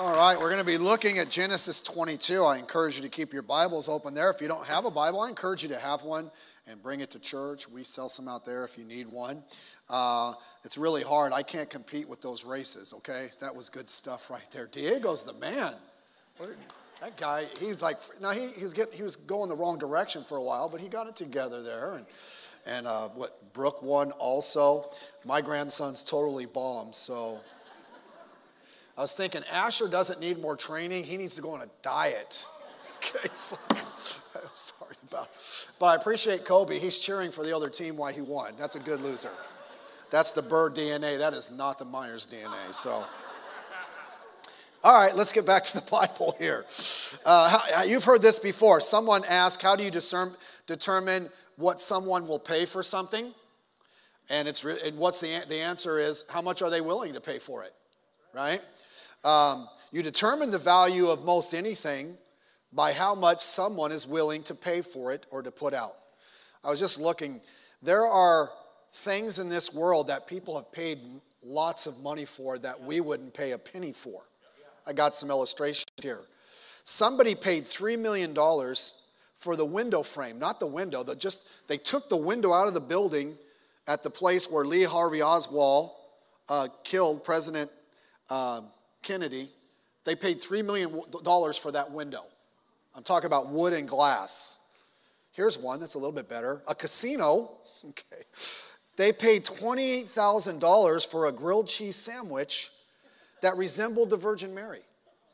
All right, we're going to be looking at Genesis 22. I encourage you to keep your Bibles open there. If you don't have a Bible, I encourage you to have one and bring it to church. We sell some out there if you need one. It's really hard. I can't compete with those races, okay? That was good stuff right there. Diego's the man. That guy, he's like, now he was going the wrong direction for a while, but he got it together there. And Brooke won also. My grandson's totally bombed, so I was thinking Asher doesn't need more training. He needs to go on a diet. Okay, so I'm sorry about it. But I appreciate Kobe. He's cheering for the other team while he won. That's a good loser. That's the Bird DNA. That is not the Myers DNA. So, all right, let's get back to the Bible here. You've heard this before. Someone asked, how do you determine what someone will pay for something? And what's the answer is, how much are they willing to pay for it, right? You determine the value of most anything by how much someone is willing to pay for it or to put out. I was just looking. There are things in this world that people have paid lots of money for that we wouldn't pay a penny for. I got some illustrations here. Somebody paid $3 million for the window frame, not the window. They took the window out of the building at the place where Lee Harvey Oswald killed President Kennedy. They paid $3 million for that window. I'm talking about wood and glass. Here's one that's a little bit better. A casino. Okay. They paid $28,000 for a grilled cheese sandwich that resembled the Virgin Mary.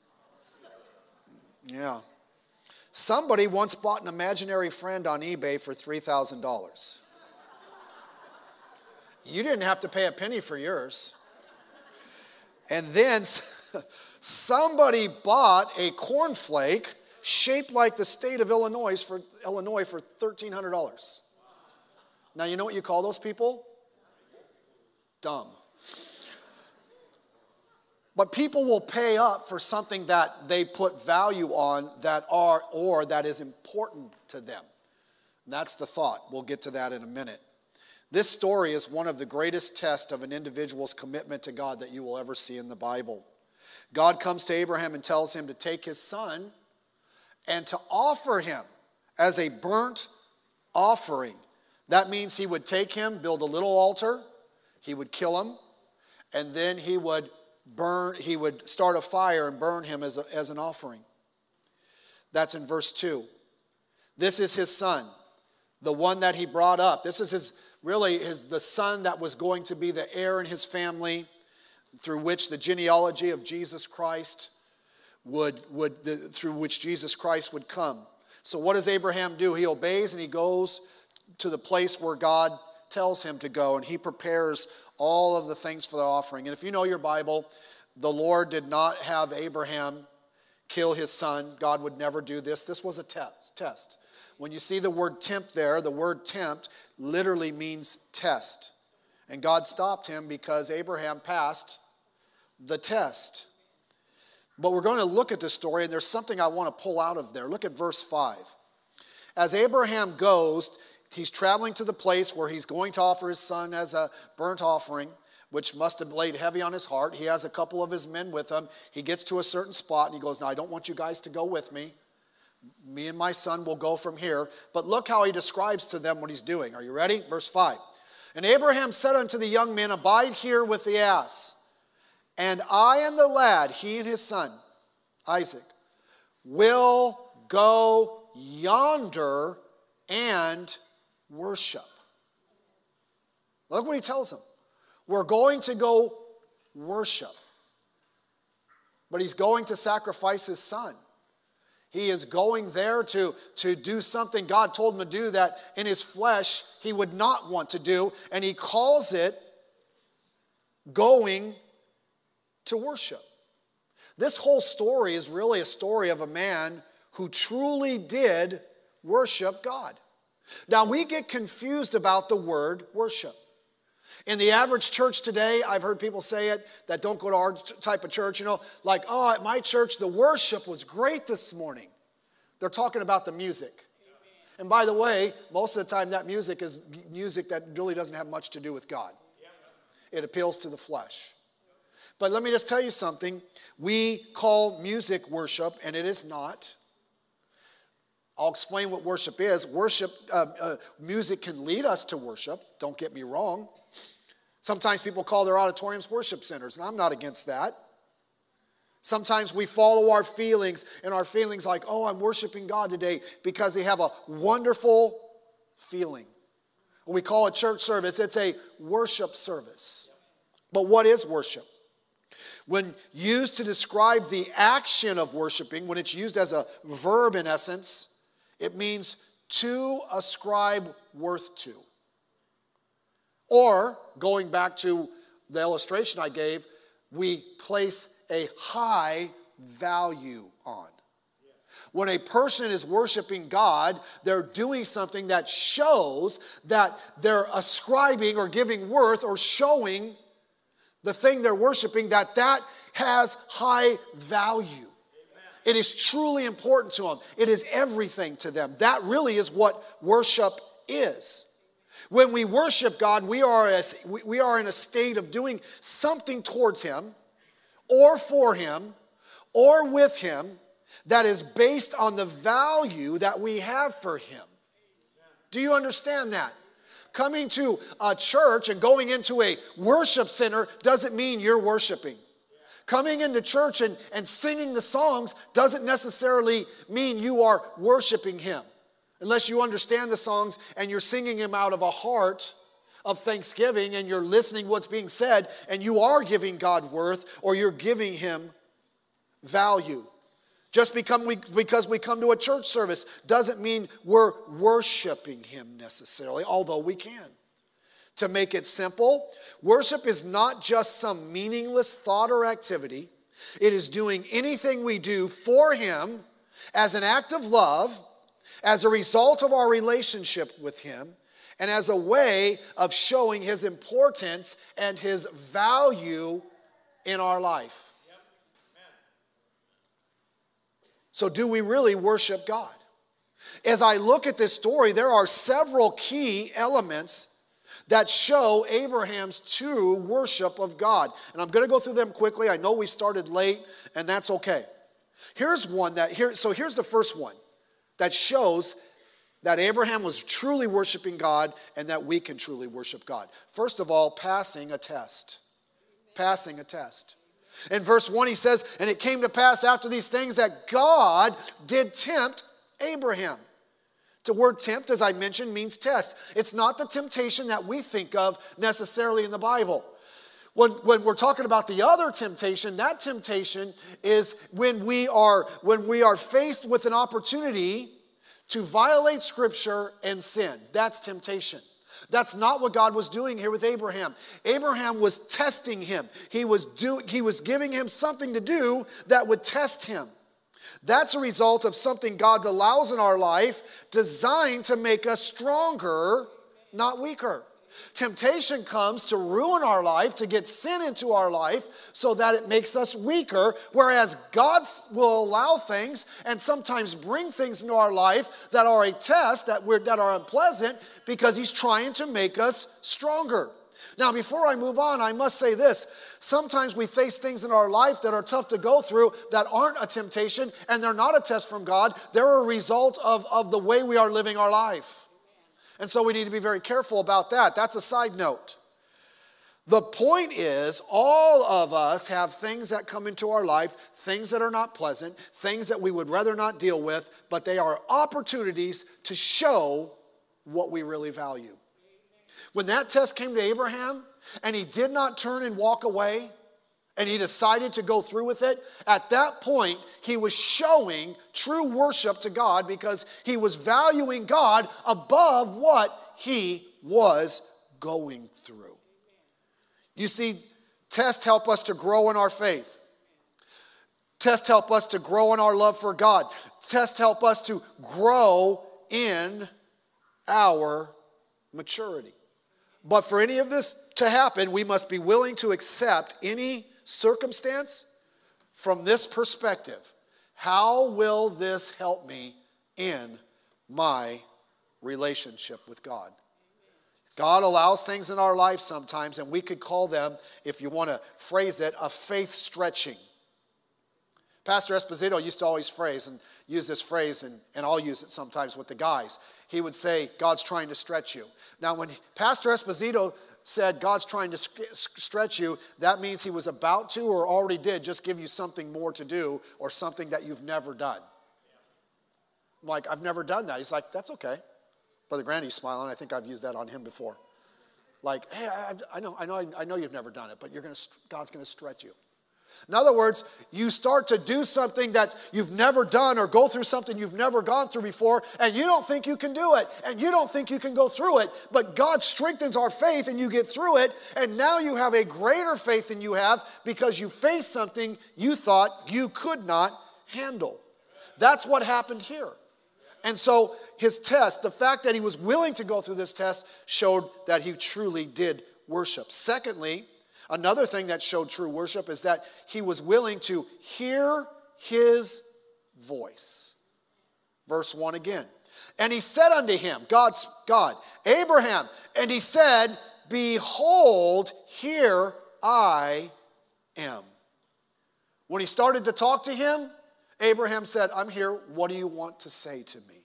Yeah. Somebody once bought an imaginary friend on eBay for $3,000. You didn't have to pay a penny for yours. And then somebody bought a cornflake shaped like the state of Illinois for $1,300. Now, you know what you call those people? Dumb. But people will pay up for something that they put value on that is important to them. And that's the thought. We'll get to that in a minute. This story is one of the greatest tests of an individual's commitment to God that you will ever see in the Bible. God comes to Abraham and tells him to take his son and to offer him as a burnt offering. That means he would take him, build a little altar, he would kill him, and then he would start a fire and burn him as an offering. That's in verse 2. This is his son, the one that he brought up. This is the son that was going to be the heir in his family, through which the genealogy of Jesus Christ through which Jesus Christ would come. So what does Abraham do? He obeys and he goes to the place where God tells him to go, and he prepares all of the things for the offering. And if you know your Bible, the Lord did not have Abraham kill his son. God would never do this. This was a test. When you see the word tempt there, the word tempt literally means test. And God stopped him because Abraham passed the test. But we're going to look at this story, and there's something I want to pull out of there. Look at verse 5. As Abraham goes, he's traveling to the place where he's going to offer his son as a burnt offering, which must have laid heavy on his heart. He has a couple of his men with him. He gets to a certain spot, and he goes, now, I don't want you guys to go with me. Me and my son will go from here. But look how he describes to them what he's doing. Are you ready? Verse 5. And Abraham said unto the young men, abide here with the ass. And I and the lad, he and his son, Isaac, will go yonder and worship. Look what he tells them. We're going to go worship. But he's going to sacrifice his son. He is going there to do something God told him to do that in his flesh he would not want to do. And he calls it going to worship. This whole story is really a story of a man who truly did worship God. Now, we get confused about the word worship. In the average church today, I've heard people say it that don't go to our type of church, like, oh, at my church, the worship was great this morning. They're talking about the music. And by the way, most of the time that music is music that really doesn't have much to do with God. It appeals to the flesh. But let me just tell you something. We call music worship, and it is not. I'll explain what worship is. Music can lead us to worship. Don't get me wrong. Sometimes people call their auditoriums worship centers, and I'm not against that. Sometimes we follow our feelings, and our feelings like, oh, I'm worshiping God today because they have a wonderful feeling. When we call a church service, it's a worship service. But what is worship? When used to describe the action of worshiping, when it's used as a verb in essence, it means to ascribe worth to. Or, going back to the illustration I gave, we place a high value on. When a person is worshiping God, they're doing something that shows that they're ascribing or giving worth or showing the thing they're worshiping, that has high value. It is truly important to them. It is everything to them. That really is what worship is. When we worship God, we are in a state of doing something towards Him, or for Him, or with Him, that is based on the value that we have for Him. Do you understand that? Coming to a church and going into a worship center doesn't mean you're worshiping. Coming into church and singing the songs doesn't necessarily mean you are worshiping Him. Unless you understand the songs and you're singing them out of a heart of thanksgiving and you're listening what's being said and you are giving God worth or you're giving Him value. Just because we come to a church service doesn't mean we're worshiping Him necessarily, although we can. To make it simple, worship is not just some meaningless thought or activity. It is doing anything we do for Him as an act of love, as a result of our relationship with Him, and as a way of showing His importance and His value in our life. So do we really worship God? As I look at this story, there are several key elements that show Abraham's true worship of God. And I'm going to go through them quickly. I know we started late, and that's okay. Here's the first one that shows that Abraham was truly worshiping God and that we can truly worship God. First of all, passing a test. Passing a test. In verse 1 he says, and it came to pass after these things that God did tempt Abraham. The word tempt, as I mentioned, means test. It's not the temptation that we think of necessarily in the Bible. When we're talking about the other temptation, that temptation is when we are faced with an opportunity to violate Scripture and sin. That's temptation. That's not what God was doing here with Abraham. Abraham was testing him. He was giving him something to do that would test him. That's a result of something God allows in our life designed to make us stronger, not weaker. Temptation comes to ruin our life, to get sin into our life so that it makes us weaker, whereas God will allow things and sometimes bring things into our life that are a test, that are unpleasant, because He's trying to make us stronger. Now, before I move on, I must say this. Sometimes we face things in our life that are tough to go through that aren't a temptation, and they're not a test from God. They're a result of the way we are living our life. And so we need to be very careful about that. That's a side note. The point is, all of us have things that come into our life, things that are not pleasant, things that we would rather not deal with, but they are opportunities to show what we really value. When that test came to Abraham, and he did not turn and walk away, and he decided to go through with it, at that point, he was showing true worship to God because he was valuing God above what he was going through. You see, tests help us to grow in our faith. Tests help us to grow in our love for God. Tests help us to grow in our maturity. But for any of this to happen, we must be willing to accept any circumstance from this perspective. How will this help me in my relationship with God? God allows things in our life sometimes, and we could call them, if you want to phrase it, a faith stretching. Pastor Esposito used to always use this phrase, and I'll use it sometimes with the guys. He would say, God's trying to stretch you. Now, when Pastor Esposito said God's trying to stretch you, that means he was about to or already did just give you something more to do or something that you've never done. I'm like, I've never done that. He's like, that's okay. Brother Grandy's smiling. I think I've used that on him before. Like, hey, I know you've never done it, but God's going to stretch you. In other words, you start to do something that you've never done or go through something you've never gone through before, and you don't think you can do it, and you don't think you can go through it, but God strengthens our faith and you get through it, and now you have a greater faith than you have because you faced something you thought you could not handle. That's what happened here. And so his test, the fact that he was willing to go through this test, showed that he truly did worship. Secondly, another thing that showed true worship is that he was willing to hear his voice. Verse 1 again. And he said unto him, God, Abraham, and he said, behold, here I am. When he started to talk to him, Abraham said, I'm here. What do you want to say to me?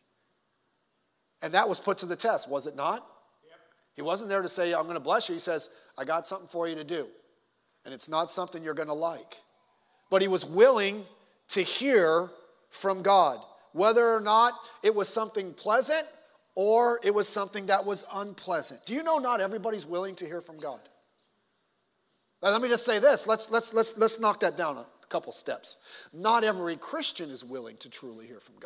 And that was put to the test, was it not? Yep. He wasn't there to say, I'm going to bless you. He says, I got something for you to do. And it's not something you're going to like. But he was willing to hear from God, whether or not it was something pleasant or it was something that was unpleasant. Do you know not everybody's willing to hear from God? Now, let me just say this. Let's knock that down a couple steps. Not every Christian is willing to truly hear from God.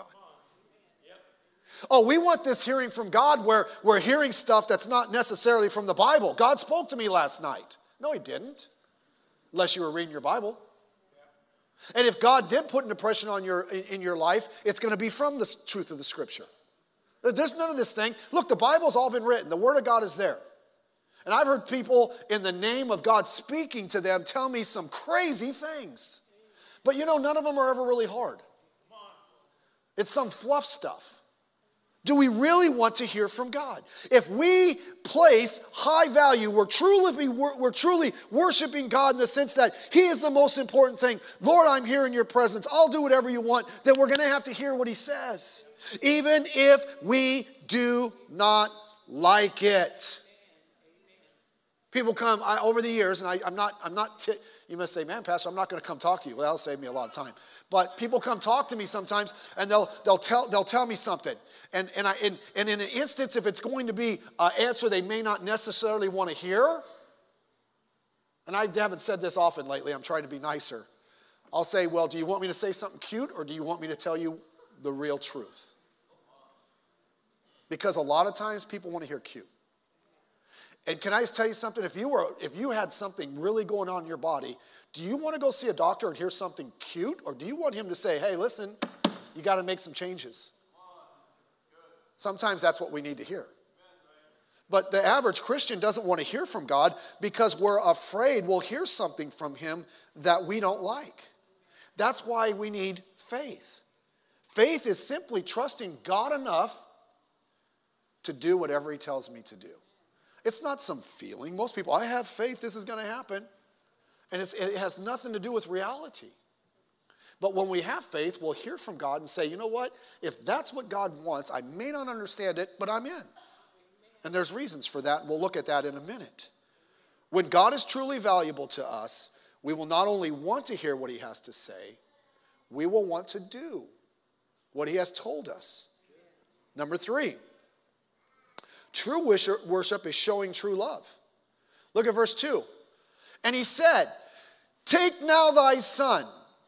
Oh, we want this hearing from God where we're hearing stuff that's not necessarily from the Bible. God spoke to me last night. No, he didn't. Unless you were reading your Bible. And if God did put an impression on in your life, it's going to be from the truth of the Scripture. There's none of this thing. Look, the Bible's all been written. The Word of God is there. And I've heard people in the name of God speaking to them tell me some crazy things. But you know, none of them are ever really hard. It's some fluff stuff. Do we really want to hear from God? If we place high value, we're truly worshiping God in the sense that he is the most important thing. Lord, I'm here in your presence. I'll do whatever you want. Then we're going to have to hear what he says. Even if we do not like it. People come over the years, and you must say, man, Pastor, I'm not going to come talk to you. Well, that'll save me a lot of time. But people come talk to me sometimes, and they'll tell me something. And in an instance, if it's going to be an answer they may not necessarily want to hear, and I haven't said this often lately, I'm trying to be nicer. I'll say, well, do you want me to say something cute, or do you want me to tell you the real truth? Because a lot of times people want to hear cute. And can I just tell you something? If you had something really going on in your body, do you want to go see a doctor and hear something cute? Or do you want him to say, hey, listen, you got to make some changes? Sometimes that's what we need to hear. But the average Christian doesn't want to hear from God because we're afraid we'll hear something from him that we don't like. That's why we need faith. Faith is simply trusting God enough to do whatever he tells me to do. It's not some feeling. Most people, I have faith this is going to happen. And it has nothing to do with reality. But when we have faith, we'll hear from God and say, you know what? If that's what God wants, I may not understand it, but I'm in. And there's reasons for that, and we'll look at that in a minute. When God is truly valuable to us, we will not only want to hear what he has to say, we will want to do what he has told us. Number 3. True worship is showing true love. Look at verse 2. And he said, take now thy son,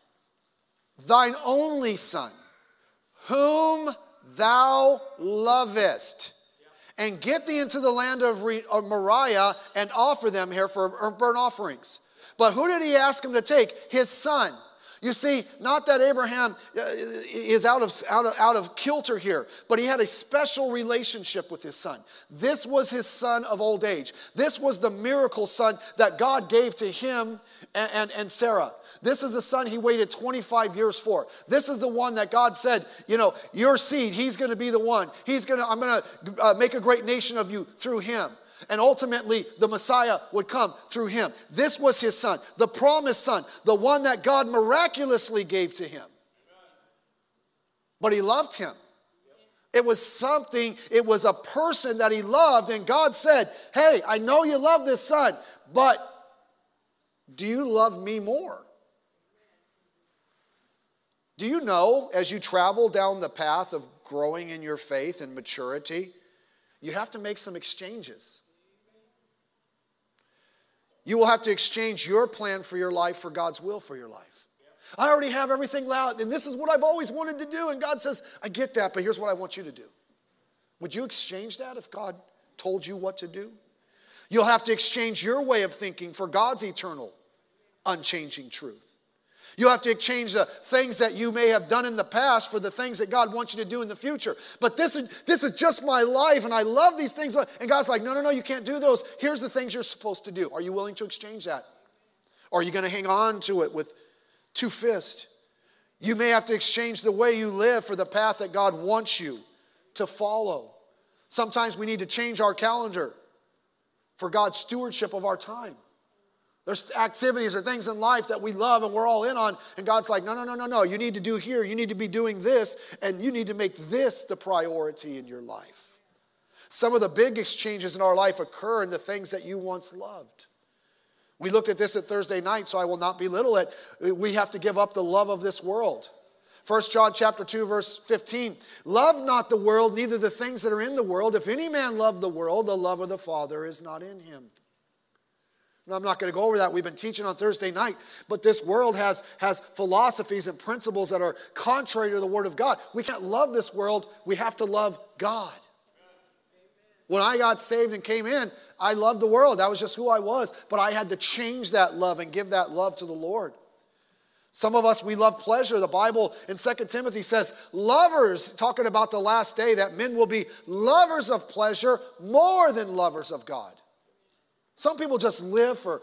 thine only son, whom thou lovest, and get thee into the land of Moriah and offer them here for burnt offerings. But who did he ask him to take? His son. You see, not that Abraham is out of kilter here, but he had a special relationship with his son. This was his son of old age. This was the miracle son that God gave to him and Sarah. This is the son he waited 25 years for. This is the one that God said, you know, your seed, he's going to be the one. I'm going to make a great nation of you through him. And ultimately, the Messiah would come through him. This was his son, the promised son, the one that God miraculously gave to him. But he loved him. It was something, it was a person that he loved. And God said, hey, I know you love this son, but do you love me more? Do you know, as you travel down the path of growing in your faith and maturity, you have to make some exchanges. You will have to exchange your plan for your life for God's will for your life. I already have everything loud, and this is what I've always wanted to do. And God says, I get that, but here's what I want you to do. Would you exchange that if God told you what to do? You'll have to exchange your way of thinking for God's eternal, unchanging truth. You'll have to exchange the things that you may have done in the past for the things that God wants you to do in the future. But this is just my life, and I love these things. And God's like, no, you can't do those. Here's the things you're supposed to do. Are you willing to exchange that? Or are you going to hang on to it with two fists? You may have to exchange the way you live for the path that God wants you to follow. Sometimes we need to change our calendar for God's stewardship of our time. There's activities or things in life that we love and we're all in on, and God's like, no. You need to do here. You need to be doing this, and you need to make this the priority in your life. Some of the big exchanges in our life occur in the things that you once loved. We looked at this at Thursday night, so I will not belittle it. We have to give up the love of this world. 1 John chapter 2, verse 15. Love not the world, neither the things that are in the world. If any man love the world, the love of the Father is not in him. Now, I'm not going to go over that. We've been teaching on Thursday night. But this world has philosophies and principles that are contrary to the Word of God. We can't love this world. We have to love God. When I got saved and came in, I loved the world. That was just who I was. But I had to change that love and give that love to the Lord. Some of us, we love pleasure. The Bible in 2 Timothy says, lovers, talking about the last day, that men will be lovers of pleasure more than lovers of God. Some people just live for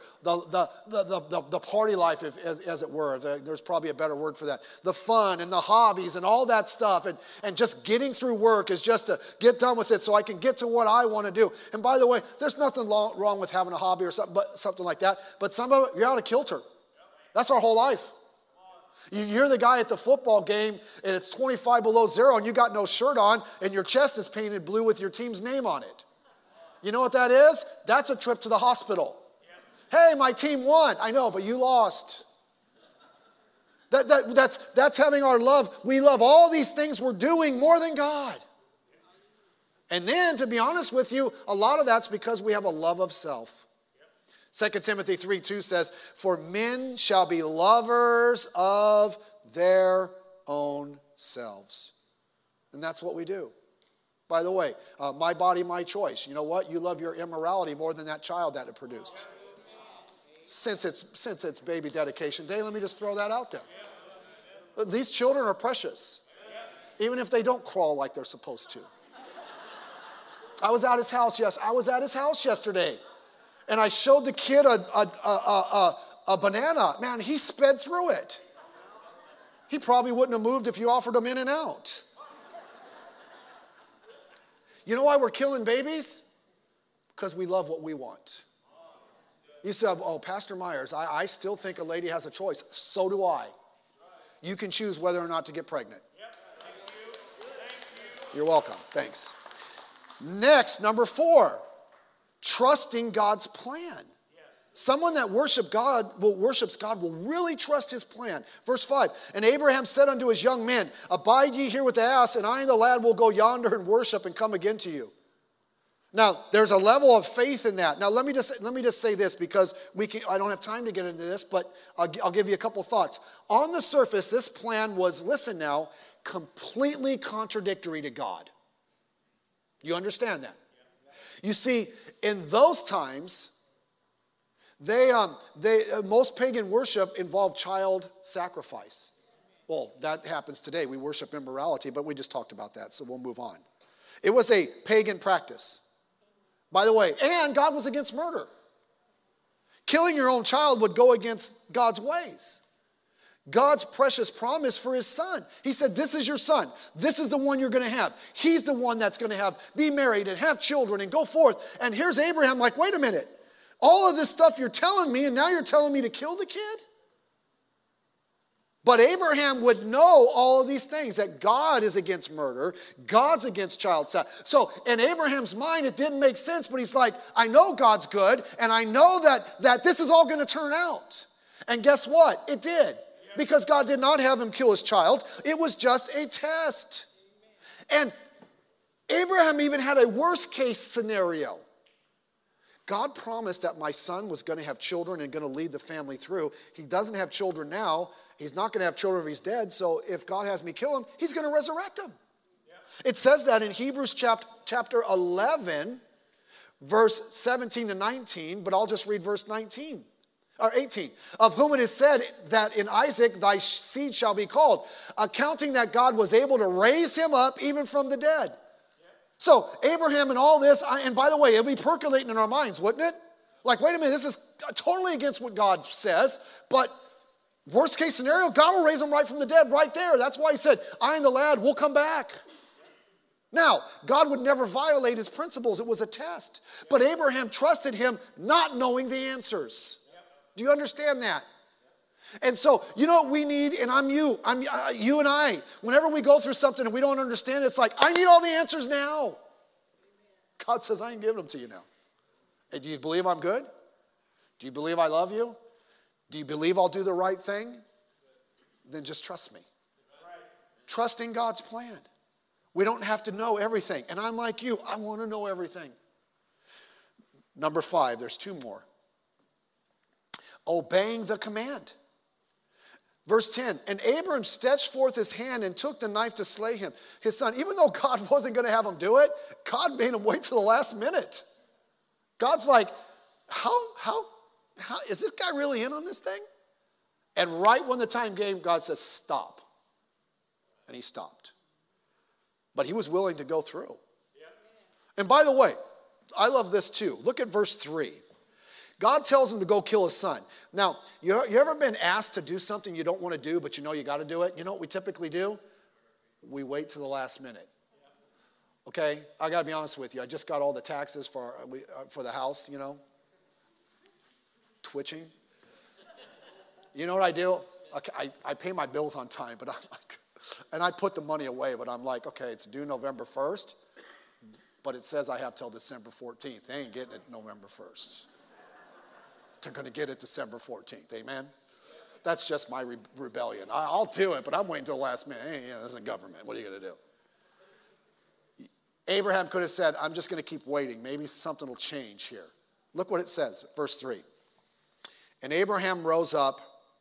the party life, as it were. There's probably a better word for that. The fun and the hobbies and all that stuff. And just getting through work is just to get done with it so I can get to what I want to do. And by the way, there's nothing wrong with having a hobby or something like that. But some of it, you're out of kilter. That's our whole life. You hear the guy at the football game, and it's 25 below zero, and you got no shirt on, and your chest is painted blue with your team's name on it. You know what that is? That's a trip to the hospital. Hey, my team won. I know, but you lost. That's having our love. We love all these things we're doing more than God. And then, to be honest with you, a lot of that's because we have a love of self. 2 Timothy 3:2 says, for men shall be lovers of their own selves. And that's what we do. By the way, my body, my choice. You know what? You love your immorality more than that child that it produced. Since it's baby dedication day, let me just throw that out there. These children are precious, even if they don't crawl like they're supposed to. I was at his house yesterday, and I showed the kid a banana. Man, he sped through it. He probably wouldn't have moved if you offered him in and out. You know why we're killing babies? Because we love what we want. You said, oh, Pastor Myers, I still think a lady has a choice. So do I. You can choose whether or not to get pregnant. You're welcome. Thanks. Next, number 4, trusting God's plan. Someone that worships God will really trust his plan. Verse 5, and Abraham said unto his young men, abide ye here with the ass, and I and the lad will go yonder and worship and come again to you. Now, there's a level of faith in that. Now, let me just say this, because I don't have time to get into this, but I'll give you a couple thoughts. On the surface, this plan was, listen now, completely contradictory to God. You understand that? You see, in those times, most pagan worship involved child sacrifice. Well, that happens today. We worship immorality, but we just talked about that, so we'll move on. It was a pagan practice. By the way, and God was against murder. Killing your own child would go against God's ways. God's precious promise for his son. He said, this is your son. This is the one you're going to have. He's the one that's going to be married and have children and go forth. And here's Abraham like, wait a minute. All of this stuff you're telling me, and now you're telling me to kill the kid? But Abraham would know all of these things, that God is against murder, God's against child sex. So in Abraham's mind, it didn't make sense, but he's like, I know God's good, and I know that this is all going to turn out. And guess what? It did. Because God did not have him kill his child. It was just a test. And Abraham even had a worst case scenario. God promised that my son was going to have children and going to lead the family through. He doesn't have children now. He's not going to have children if he's dead. So if God has me kill him, he's going to resurrect him. Yeah. It says that in Hebrews chapter 11, verse 17 to 19. But I'll just read verse 19. Or 18. Of whom it is said that in Isaac thy seed shall be called. Accounting that God was able to raise him up even from the dead. So Abraham and all this, and by the way, it'll be percolating in our minds, wouldn't it? Like, wait a minute, this is totally against what God says, but worst case scenario, God will raise him right from the dead right there. That's why he said, I and the lad will come back. Now, God would never violate his principles. It was a test. But Abraham trusted him not knowing the answers. Do you understand that? And so, you know what we need, and you and I, whenever we go through something and we don't understand it, it's like, I need all the answers now. God says, I ain't giving them to you now. And do you believe I'm good? Do you believe I love you? Do you believe I'll do the right thing? Then just trust me. Trust in God's plan. We don't have to know everything. And I'm like you, I want to know everything. Number 5, there's 2 more. Obeying the command. Verse 10, and Abram stretched forth his hand and took the knife to slay him, his son. Even though God wasn't going to have him do it, God made him wait till the last minute. God's like, how is this guy really in on this thing? And right when the time came, God says, stop. And he stopped. But he was willing to go through. And by the way, I love this too. Look at verse 3. God tells him to go kill his son. Now, you ever been asked to do something you don't want to do, but you know you got to do it? You know what we typically do? We wait to the last minute. Okay? I got to be honest with you. I just got all the taxes for the house, you know. Twitching. You know what I do? Okay, I pay my bills on time, but I'm like, and I put the money away, but I'm like, okay, it's due November 1st, but it says I have till December 14th. They ain't getting it November 1st. They're going to get it December 14th. Amen? That's just my rebellion. I'll do it, but I'm waiting till the last minute. Hey, this is government. What are you going to do? Abraham could have said, I'm just going to keep waiting. Maybe something will change here. Look what it says, verse 3. And Abraham rose up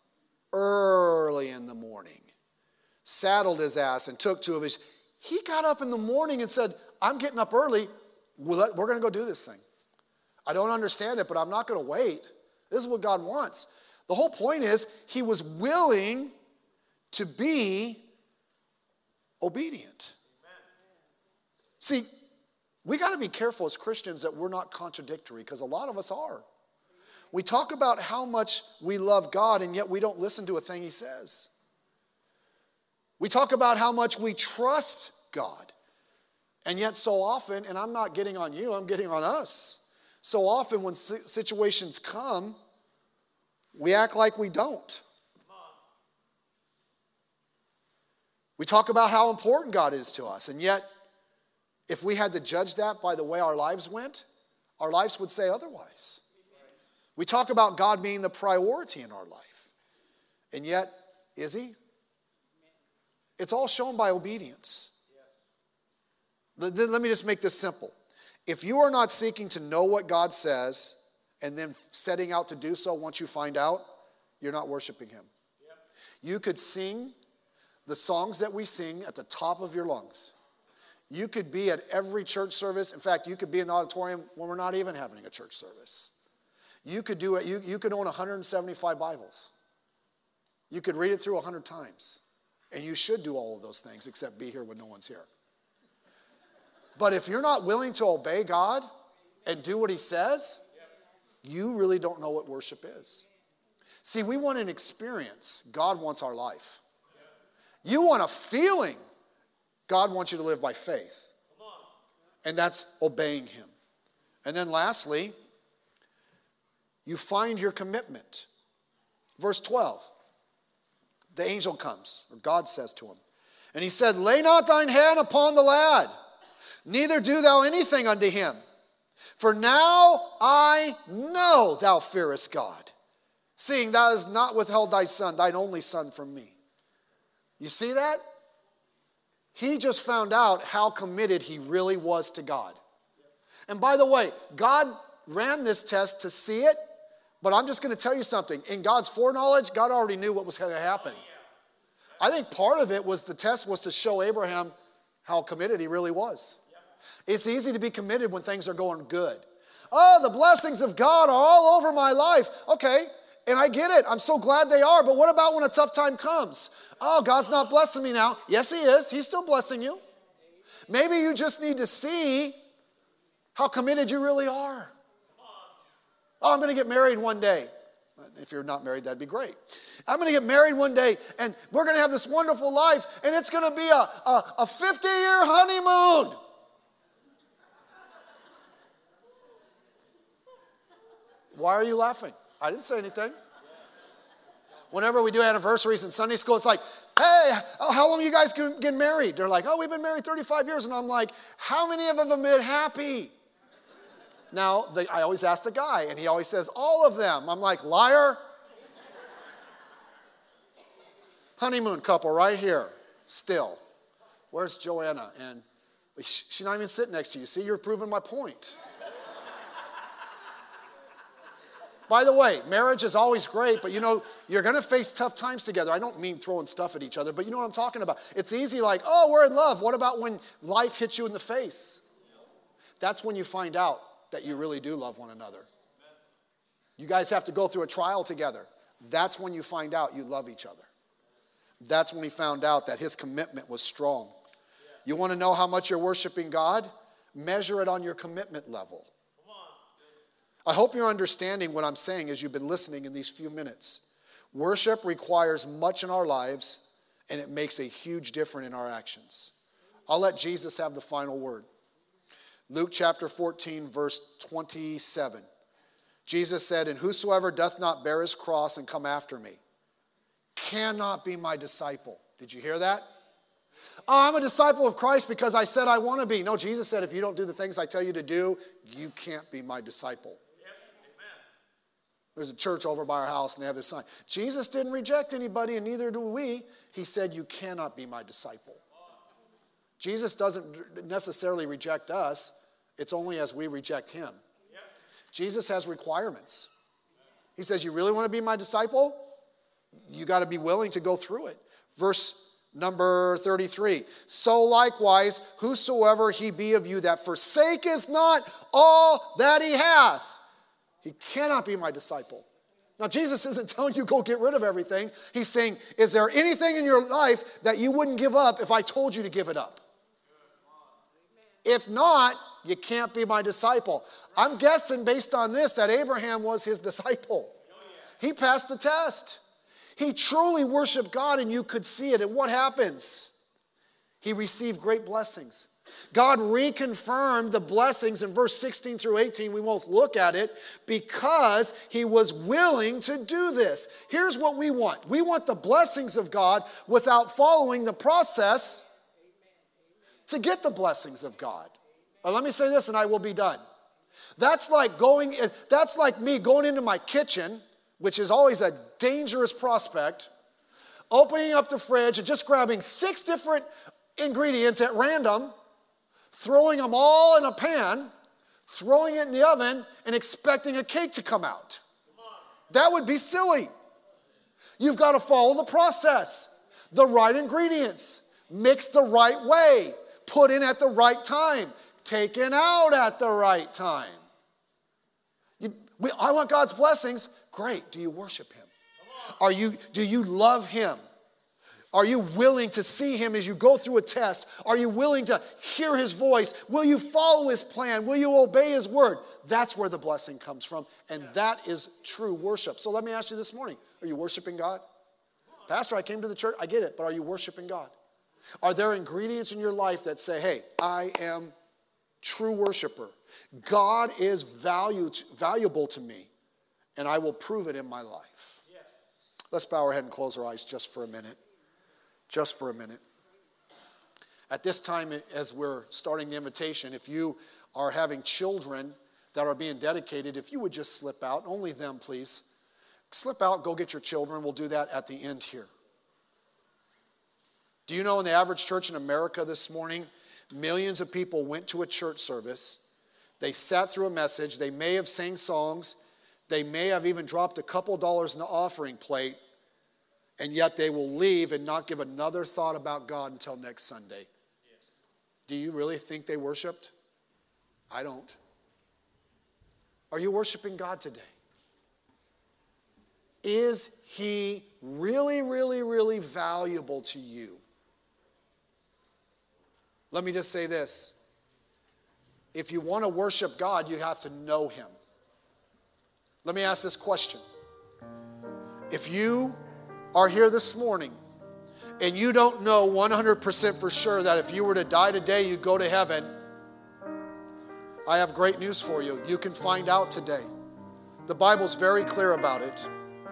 early in the morning, saddled his ass, and took 2 of his. He got up in the morning and said, I'm getting up early. We're going to go do this thing. I don't understand it, but I'm not going to wait. This is what God wants. The whole point is he was willing to be obedient. Amen. See, we got to be careful as Christians that we're not contradictory, because a lot of us are. We talk about how much we love God, and yet we don't listen to a thing he says. We talk about how much we trust God, and yet so often, and I'm not getting on you, I'm getting on us. So often when situations come, we act like we don't. We talk about how important God is to us, and yet if we had to judge that by the way our lives went, our lives would say otherwise. We talk about God being the priority in our life, and yet, is he? It's all shown by obedience. Let me just make this simple. If you are not seeking to know what God says and then setting out to do so once you find out, you're not worshiping him. Yep. You could sing the songs that we sing at the top of your lungs. You could be at every church service. In fact, you could be in the auditorium when we're not even having a church service. You could do it. You could own 175 Bibles. You could read it through 100 times. And you should do all of those things except be here when no one's here. But if you're not willing to obey God and do what he says, you really don't know what worship is. See, we want an experience. God wants our life. You want a feeling. God wants you to live by faith. And that's obeying him. And then lastly, you find your commitment. Verse 12. The angel comes, or God says to him, and he said, lay not thine hand upon the lad, neither do thou anything unto him. For now I know thou fearest God, seeing thou hast not withheld thy son, thine only son, from me. You see that? He just found out how committed he really was to God. And by the way, God ran this test to see it, but I'm just going to tell you something. In God's foreknowledge, God already knew what was going to happen. I think part of it was the test was to show Abraham how committed he really was. It's easy to be committed when things are going good. Oh, the blessings of God are all over my life. Okay, and I get it. I'm so glad they are. But what about when a tough time comes? Oh, God's not blessing me now. Yes, he is. He's still blessing you. Maybe you just need to see how committed you really are. Oh, I'm going to get married one day. If you're not married, that'd be great. I'm going to get married one day, and we're going to have this wonderful life, and it's going to be a 50-year honeymoon. Why are you laughing? I didn't say anything. Whenever we do anniversaries in Sunday school, it's like, hey, how long are you guys getting married? They're like, oh, we've been married 35 years. And I'm like, how many of them have been happy? Now, I always ask the guy, and he always says, all of them. I'm like, liar. Honeymoon couple right here, still. Where's Joanna? And she's not even sitting next to you. See, you're proving my point. By the way, marriage is always great, but you know, you're going to face tough times together. I don't mean throwing stuff at each other, but you know what I'm talking about. It's easy like, oh, we're in love. What about when life hits you in the face? That's when you find out that you really do love one another. You guys have to go through a trial together. That's when you find out you love each other. That's when he found out that his commitment was strong. You want to know how much you're worshiping God? Measure it on your commitment level. I hope you're understanding what I'm saying as you've been listening in these few minutes. Worship requires much in our lives, and it makes a huge difference in our actions. I'll let Jesus have the final word. Luke chapter 14, verse 27. Jesus said, and whosoever doth not bear his cross and come after me cannot be my disciple. Did you hear that? Oh, I'm a disciple of Christ because I said I want to be. No, Jesus said if you don't do the things I tell you to do, you can't be my disciple. There's a church over by our house and they have this sign. Jesus didn't reject anybody and neither do we. He said you cannot be my disciple. Jesus doesn't necessarily reject us. It's only as we reject him. Jesus has requirements. He says, you really want to be my disciple? You got to be willing to go through it. Verse number 33. So likewise, whosoever he be of you that forsaketh not all that he hath, he cannot be my disciple. Now, Jesus isn't telling you go get rid of everything. He's saying, is there anything in your life that you wouldn't give up if I told you to give it up? If not, you can't be my disciple. I'm guessing based on this that Abraham was his disciple. He passed the test. He truly worshiped God and you could see it. And what happens? He received great blessings. God reconfirmed the blessings in verse 16 through 18. We won't look at it because he was willing to do this. Here's what we want. We want the blessings of God without following the process to get the blessings of God. Now, let me say this and I will be done. That's like me going into my kitchen, which is always a dangerous prospect, opening up the fridge and just grabbing 6 different ingredients at random, throwing them all in a pan, throwing it in the oven, and expecting a cake to come out. That would be silly. You've got to follow the process. The right ingredients, mixed the right way, put in at the right time, taken out at the right time. I want God's blessings. Great. Do you worship him? Do you love him? Are you willing to see him as you go through a test? Are you willing to hear his voice? Will you follow his plan? Will you obey his word? That's where the blessing comes from, and that is true worship. So let me ask you this morning, Are you worshiping God? Pastor, I came to the church. I get it, but are you worshiping God? Are there ingredients in your life that say, hey, I am true worshiper. God is valuable to me, and I will prove it in my life. Yeah. Let's bow our head and close our eyes just for a minute. Just for a minute. At this time, as we're starting the invitation, if you are having children that are being dedicated, if you would just slip out, only them, please. Slip out, go get your children. We'll do that at the end here. Do you know in the average church in America this morning, millions of people went to a church service. They sat through a message. They may have sang songs. They may have even dropped a couple dollars in the offering plate, and yet they will leave and not give another thought about God until next Sunday. Do you really think they worshiped? I don't. Are you worshiping God today? Is he really, really, really valuable to you? Let me just say this. If you want to worship God, you have to know him. Let me ask this question. If you are here this morning and you don't know 100% for sure that if you were to die today, you'd go to heaven, I have great news for you. You can find out today. The Bible's very clear about it.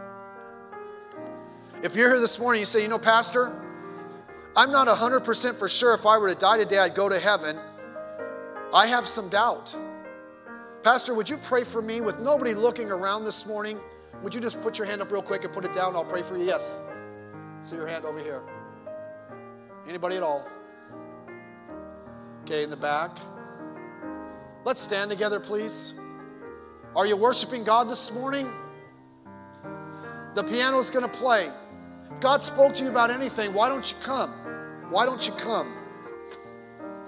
If you're here this morning, you say, you know, Pastor, I'm not 100% for sure if I were to die today, I'd go to heaven. I have some doubt. Pastor, would you pray for me with nobody looking around this morning? Would you just put your hand up real quick and put it down? I'll pray for you. Yes. See your hand over here. Anybody at all? Okay, in the back. Let's stand together, please. Are you worshiping God this morning? The piano's going to play. If God spoke to you about anything, why don't you come? Why don't you come?